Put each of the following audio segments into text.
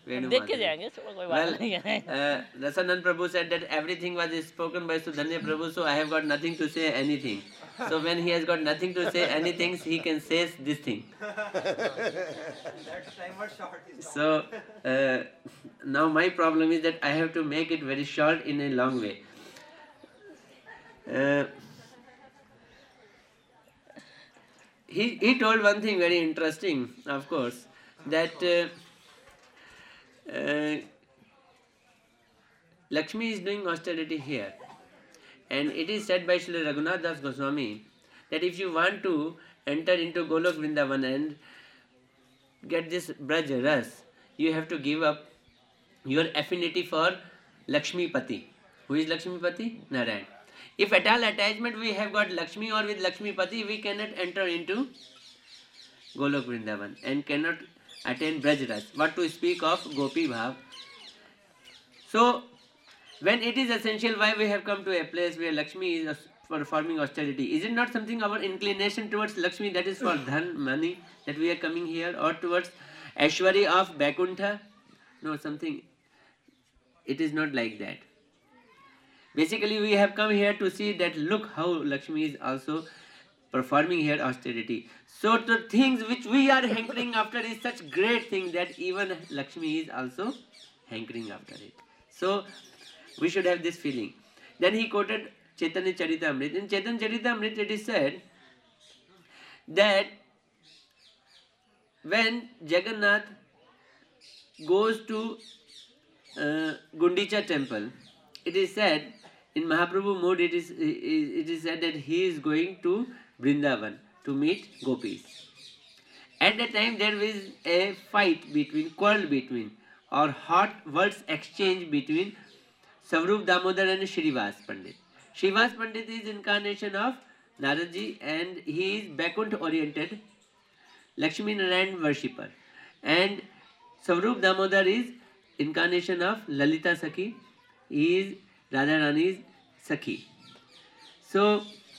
देख के जाएंगे, कोई बात नहीं है. Rasanand Prabhu said that everything was spoken by Sudhanya Prabhu, so I have got nothing to say anything. So when he has got nothing to say anything, he can say this thing. So now my problem is that I have to make it very short in a long way. He told one thing very interesting, of course, that Lakshmi is doing austerity here. And it is said by Srila Raghunath Das Goswami that if you want to enter into Golok Vrindavan and get this Braj Ras, you have to give up your affinity for Lakshmi Pati. Who is Lakshmi Pati? Narayan. If at all attachment we have got Lakshmi or with Lakshmi Pati, we cannot enter into Golok Vrindavan and cannot attain Braj Ras. What to speak of Gopi Bhav? So, when it is essential, why we have come to a place where Lakshmi is performing austerity? Is it not something our inclination towards Lakshmi, that is for dhan, money, that we are coming here, or towards Aishwari of Vaikuntha? No, something. It is not like that. Basically, we have come here to see that look how Lakshmi is also performing here austerity. So the things which we are hankering after is such great thing that even Lakshmi is also hankering after it. So we should have this feeling. Then he quoted Chaitanya Charitamrita. In Chaitanya Charitamrita it is said that when Jagannath goes to Gundicha temple, it is said in Mahaprabhu mode it is said that he is going to Vrindavan to meet gopis. At that time there is a quarrel between or hot words exchange between Savrup Damodar and Shrivas Pandit. Shrivas Pandit is incarnation of Naradji and he is Vaikuntha oriented Lakshmi Narayan worshipper. And Savrup Damodar is incarnation of Lalita Sakhi. He is Radha Rani's Sakhi. So,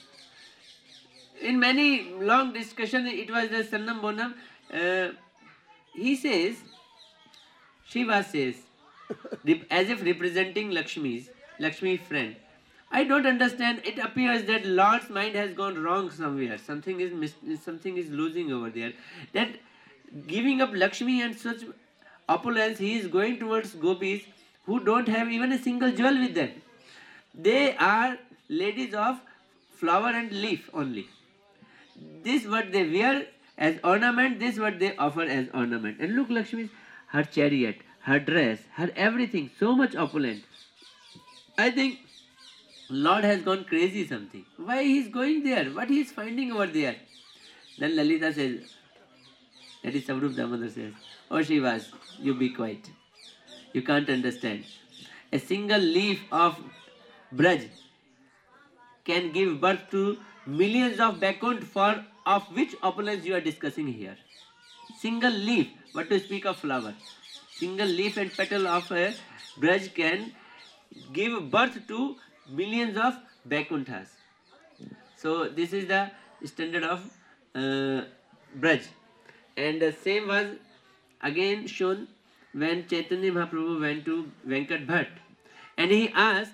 in many long discussion, it was the Sannam Bonam. He says, Shiva says, as if representing Lakshmi's friend. I don't understand. It appears that Lord's mind has gone wrong somewhere. Something is losing over there. That giving up Lakshmi and such opulence, he is going towards gopis who don't have even a single jewel with them. They are ladies of flower and leaf only. This what they wear as ornament, this what they offer as ornament. And look, Lakshmi, her chariot, her dress, her everything, so much opulent. I think Lord has gone crazy something. Why he is going there? What he is finding over there? Then Lalita says, that is Savrup Damodar says, oh Shivas, you be quiet. You can't understand. A single leaf of Braj can give birth to millions of Vaikuntha, of which opulence you are discussing here. Single leaf, what to speak of flower. Single leaf and petal of a Braj can give birth to millions of Vaikunthas. So this is the standard of Braj. And the same was again shown when Chaitanya Mahaprabhu went to Venkat Bhatt. And he asked,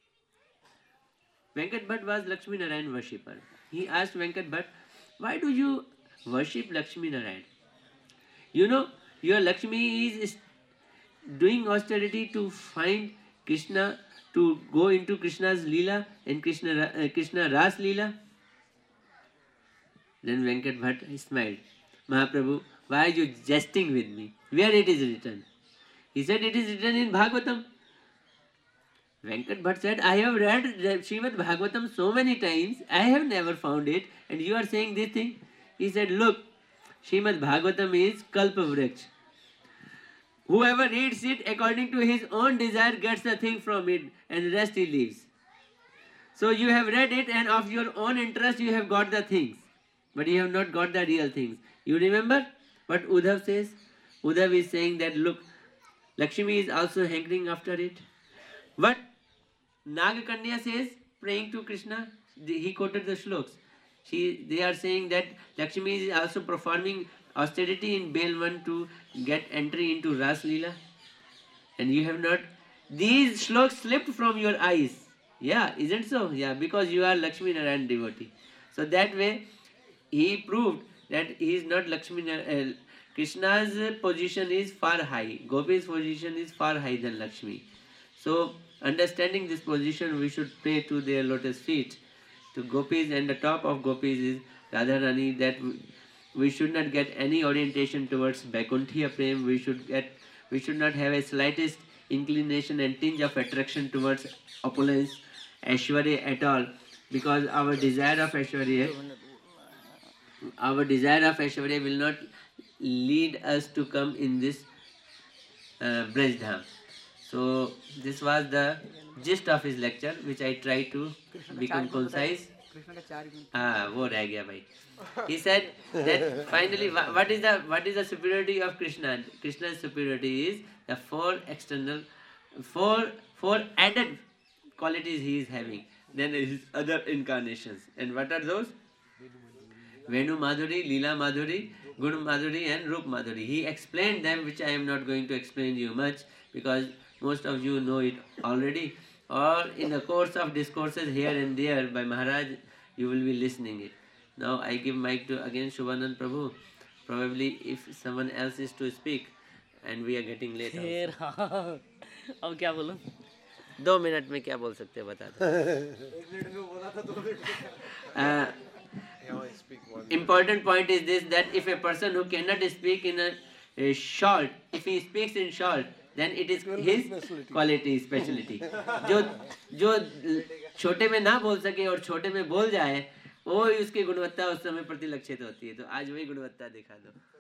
Venkat Bhatt was Lakshmi Narayan worshipper. He asked Venkat Bhatt, why do you worship Lakshmi Narayan? You know, your Lakshmi is doing austerity to find Krishna, to go into Krishna's Leela and Krishna Ras Leela. Then Venkat Bhatt smiled. Mahaprabhu, why are you jesting with me? Where it is written? He said, it is written in Bhagavatam. Venkat Bhatt said, I have read Srimad Bhagavatam so many times, I have never found it, and you are saying this thing? He said, look, Srimad Bhagavatam is Kalpa Vriksh. Whoever reads it according to his own desire gets the thing from it, and the rest he leaves. So you have read it, and of your own interest you have got the things, but you have not got the real things. You remember what Uddhav says? Uddhav is saying that, look, Lakshmi is also hankering after it. What Nagakanya says, praying to Krishna, he quoted the shloks. They are saying that Lakshmi is also performing austerity in Belvan to get entry into Ras Leela. and you have not. These shloks slipped from your eyes. Yeah, isn't so? Yeah, because you are Lakshmi Narayan devotee. So that way, he proved that he is not Lakshmi Narayan. Krishna's position is far high. Gopi's position is far high than Lakshmi. So, understanding this position, we should pray to their lotus feet. To Gopis, and the top of Gopis is Radharani. That we should not get any orientation towards Vaikunthiya Prem. We should not have a slightest inclination and tinge of attraction towards opulence, Aishwarya at all, because our desire of Aishwarya will not lead us to come in this Braj Dham. So this was the gist of his lecture, which I tried to become concise. वो रह गया भाई. He said that finally, what is the superiority of Krishna? Krishna's superiority is the four added qualities he is having than his other incarnations. And what are those? Venu Madhuri, Leela Madhuri, Gun Madhuri and Rup Madhuri. He explained them, which I am not going to explain you much, because most of you know it already, or in the course of discourses here and there by Maharaj, you will be listening it. Now I give mic to again Shubhanand Prabhu. Probably if someone else is to speak, and we are getting late also. अब क्या बोलूं? 2 minute में क्या बोल सकते हैं बता दो. 1 मिनट में बोला था 2 minute. Important point is this, that if a person who cannot speak in a short, if he speaks in short, then it is his quality, speciality. जो छोटे में ना बोल सके और छोटे में बोल जाए, वो उसकी गुणवत्ता उस समय प्रतिलक्षित होती है. तो आज वही गुणवत्ता दिखा दो.